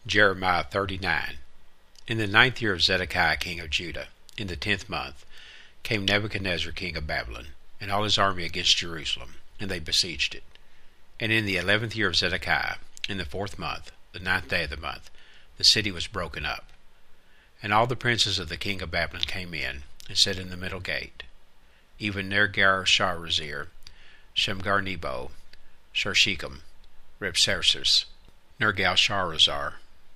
Jeremiah 39. In the 9th year of Zedekiah king of Judah, in the 10th month, came Nebuchadnezzar king of Babylon, and all his army against Jerusalem, and they besieged it. And in the 11th year of Zedekiah, in the 4th month, the 9th day of the month, the city was broken up. And all the princes of the king of Babylon came in, and sat in the middle gate, even Nergal-Sharezer, Shamgar-Nebo, Sharshekim, Rabsaris, Nergal-Sharezer,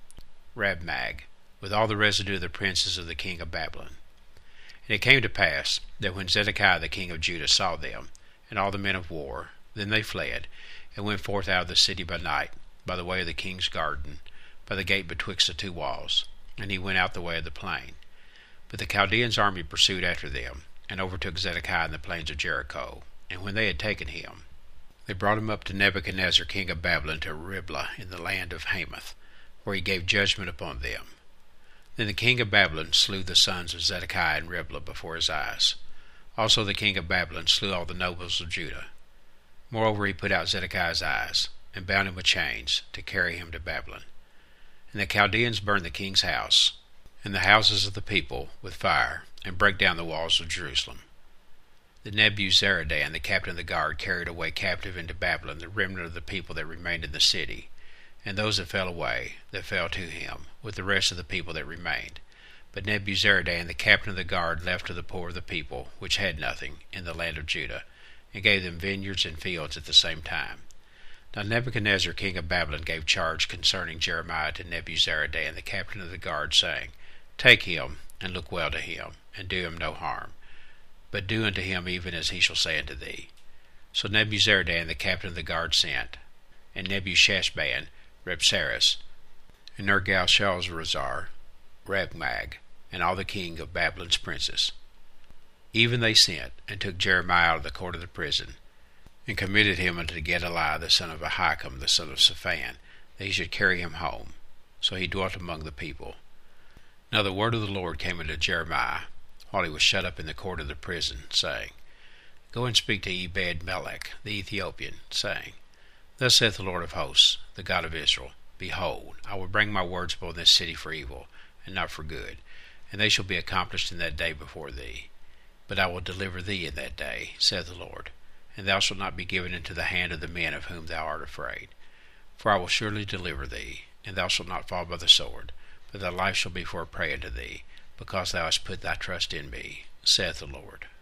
Rabmag, with all the residue of the princes of the king of Babylon. And it came to pass that when Zedekiah the king of Judah saw them, and all the men of war, then they fled, and went forth out of the city by night, by the way of the king's garden, by the gate betwixt the two walls, and he went out the way of the plain. But the Chaldeans' army pursued after them, and overtook Zedekiah in the plains of Jericho. And when they had taken him, they brought him up to Nebuchadnezzar king of Babylon to Riblah in the land of Hamath, where he gave judgment upon them. Then the king of Babylon slew the sons of Zedekiah in Riblah before his eyes. Also the king of Babylon slew all the nobles of Judah. Moreover he put out Zedekiah's eyes, and bound him with chains, to carry him to Babylon. And the Chaldeans burned the king's house, and the houses of the people, with fire, and brake down the walls of Jerusalem. The Nebuzaradan, the captain of the guard, carried away captive into Babylon the remnant of the people that remained in the city, and those that fell away, that fell to him, with the rest of the people that remained. But Nebuzaradan, the captain of the guard, left to the poor of the people, which had nothing, in the land of Judah, and gave them vineyards and fields at the same time. Now Nebuchadnezzar king of Babylon gave charge concerning Jeremiah to Nebuzaradan, the captain of the guard, saying, Take him, and look well to him, and do him no harm, but do unto him even as he shall say unto thee. So Nebuzaradan, the captain of the guard, sent, and Nebushashban, Rabsaris, and Nergal-Sharezer, Rabmag, and all the king of Babylon's princes. Even they sent, and took Jeremiah out of the court of the prison, and committed him unto Gedaliah the son of Ahikam the son of Shaphan, that he should carry him home. So he dwelt among the people. Now the word of the Lord came unto Jeremiah, while he was shut up in the court of the prison, saying, Go and speak to Ebed-melech the Ethiopian, saying, Thus saith the Lord of hosts, the God of Israel, Behold, I will bring my words upon this city for evil, and not for good, and they shall be accomplished in that day before thee. But I will deliver thee in that day, saith the Lord, and thou shalt not be given into the hand of the men of whom thou art afraid. For I will surely deliver thee, and thou shalt not fall by the sword, but thy life shall be for a prey unto thee, because thou hast put thy trust in me, saith the Lord.